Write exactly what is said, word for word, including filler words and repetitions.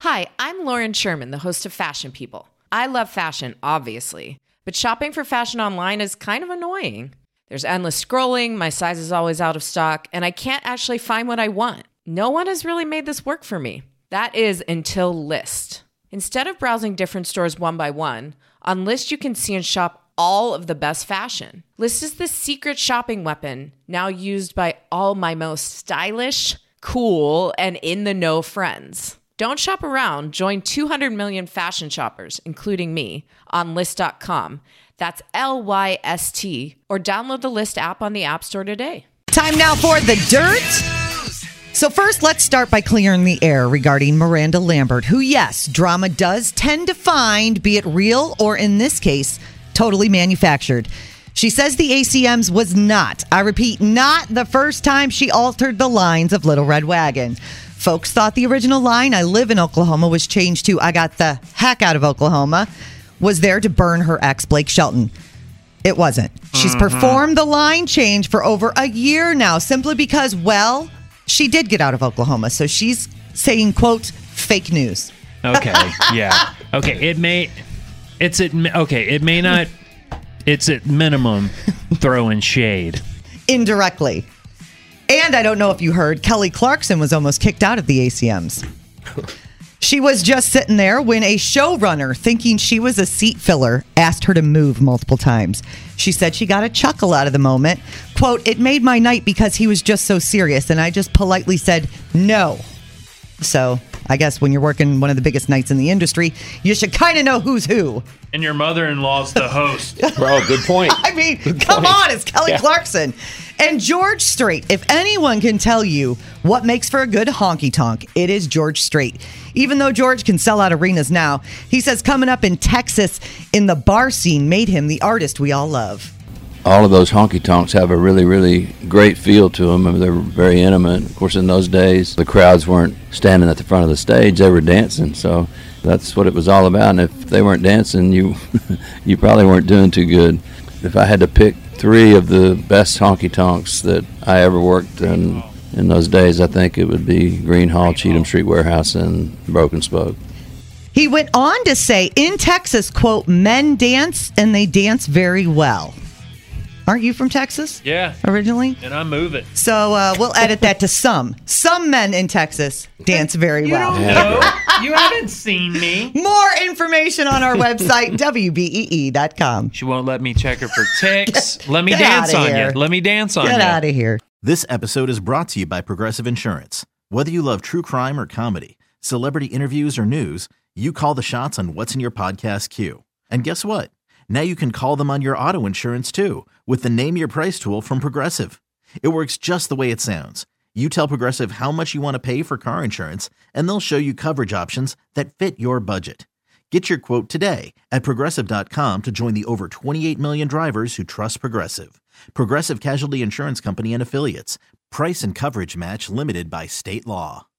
Hi, I'm Lauren Sherman, the host of Fashion People. I love fashion, obviously, but shopping for fashion online is kind of annoying. There's endless scrolling, my size is always out of stock, and I can't actually find what I want. No one has really made this work for me. That is until Lyst. Instead of browsing different stores one by one, on Lyst you can see and shop all of the best fashion. Lyst is the secret shopping weapon, now used by all my most stylish, cool, and in-the-know friends. Don't shop around. Join two hundred million fashion shoppers, including me, on Lyst dot com. That's L Y S T. Or download the Lyst app on the App Store today. Time now for the dirt. So first, let's start by clearing the air regarding Miranda Lambert, who, yes, drama does tend to find, be it real or in this case, totally manufactured. She says the A C Ms was not, I repeat, not the first time she altered the lines of Little Red Wagon. Folks thought the original line, I live in Oklahoma, was changed to I got the heck out of Oklahoma, was there to burn her ex, Blake Shelton. It wasn't. She's Mm-hmm. performed the line change for over a year now, simply because, well, she did get out of Oklahoma. So she's saying, quote, fake news. Okay, yeah. Okay, it may, it's at, okay, it may not, it's at minimum throwing shade. Indirectly. And I don't know if you heard, Kelly Clarkson was almost kicked out of the A C Ms. She was just sitting there when a showrunner, thinking she was a seat filler, asked her to move multiple times. She said she got a chuckle out of the moment. Quote, it made my night because he was just so serious, and I just politely said no. So I guess when you're working one of the biggest nights in the industry, you should kind of know who's who. And your mother-in-law's the host. Bro, good point. I mean, Good come point. on, it's Kelly Yeah. Clarkson. And George Strait. If anyone can tell you what makes for a good honky tonk, it is George Strait. Even though George can sell out arenas now, he says coming up in Texas in the bar scene made him the artist we all love. All of those honky tonks have a really, really great feel to them. I mean, they're very intimate. Of course, in those days, the crowds weren't standing at the front of the stage; they were dancing. So that's what it was all about. And if they weren't dancing, you you probably weren't doing too good. If I had to pick three of the best honky tonks that I ever worked in in those days, I think it would be Green Hall, Cheatham Street Warehouse, and Broken Spoke. He went on to say, in Texas, quote, men dance and they dance very well. Aren't you from Texas? Yeah. Originally? And I move it. So uh, we'll edit that to some. Some men in Texas dance very You well. don't know. You haven't seen me. More information on our website, W B E E dot com. She won't let me check her for ticks. Let me Get dance outta on here. you. Let me dance on you. Get out of here. This episode is brought to you by Progressive Insurance. Whether you love true crime or comedy, celebrity interviews or news, you call the shots on what's in your podcast queue. And guess what? Now you can call them on your auto insurance too with the Name Your Price tool from Progressive. It works just the way it sounds. You tell Progressive how much you want to pay for car insurance, and they'll show you coverage options that fit your budget. Get your quote today at Progressive dot com to join the over twenty-eight million drivers who trust Progressive. Progressive Casualty Insurance Company and Affiliates. Price and coverage match limited by state law.